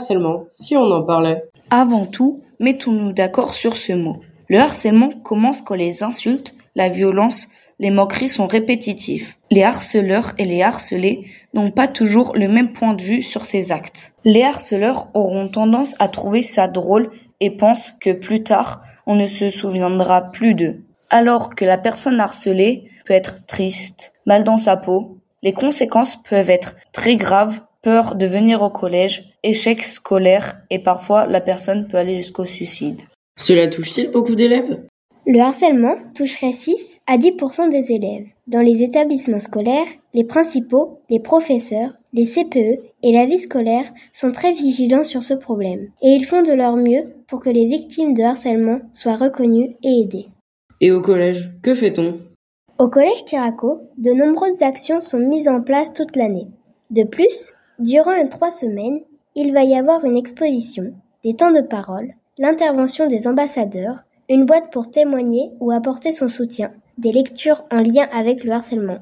Harcèlement, si on en parlait. Avant tout, mettons-nous d'accord sur ce mot. Le harcèlement commence quand les insultes, la violence, les moqueries sont répétitifs. Les harceleurs et les harcelés n'ont pas toujours le même point de vue sur ces actes. Les harceleurs auront tendance à trouver ça drôle et pensent que plus tard, on ne se souviendra plus d'eux. Alors que la personne harcelée peut être triste, mal dans sa peau, les conséquences peuvent être très graves, peur de venir au collège, échec scolaire et parfois la personne peut aller jusqu'au suicide. Cela touche-t-il beaucoup d'élèves ? Le harcèlement toucherait 6 à 10% des élèves. Dans les établissements scolaires, les principaux, les professeurs, les CPE et la vie scolaire sont très vigilants sur ce problème. Et ils font de leur mieux pour que les victimes de harcèlement soient reconnues et aidées. Et au collège, que fait-on ? Au collège Tiraco, de nombreuses actions sont mises en place toute l'année. De plus, durant 3 semaines, il va y avoir une exposition, des temps de parole, l'intervention des ambassadeurs, une boîte pour témoigner ou apporter son soutien, des lectures en lien avec le harcèlement.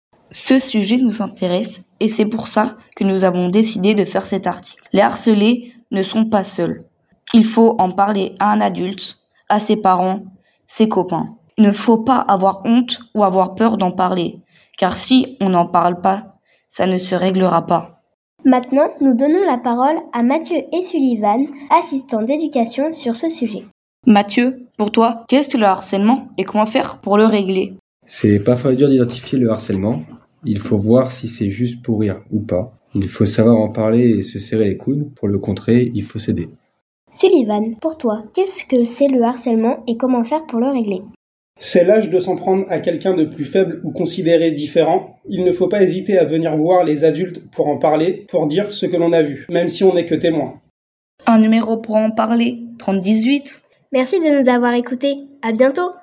Ce sujet nous intéresse et c'est pour ça que nous avons décidé de faire cet article. Les harcelés ne sont pas seuls. Il faut en parler à un adulte, à ses parents, ses copains. Il ne faut pas avoir honte ou avoir peur d'en parler, car si on n'en parle pas, ça ne se réglera pas. Maintenant, nous donnons la parole à Mathieu et Sullivan, assistants d'éducation sur ce sujet. Mathieu, pour toi, qu'est-ce que le harcèlement et comment faire pour le régler ? C'est parfois dur d'identifier le harcèlement. Il faut voir si c'est juste pour rire ou pas. Il faut savoir en parler et se serrer les coudes. Pour le contrer, il faut s'aider. Sullivan, pour toi, qu'est-ce que c'est le harcèlement et comment faire pour le régler ? C'est l'âge de s'en prendre à quelqu'un de plus faible ou considéré différent. Il ne faut pas hésiter à venir voir les adultes pour en parler, pour dire ce que l'on a vu, même si on n'est que témoin. Un numéro pour en parler, 3018. Merci de nous avoir écoutés. À bientôt!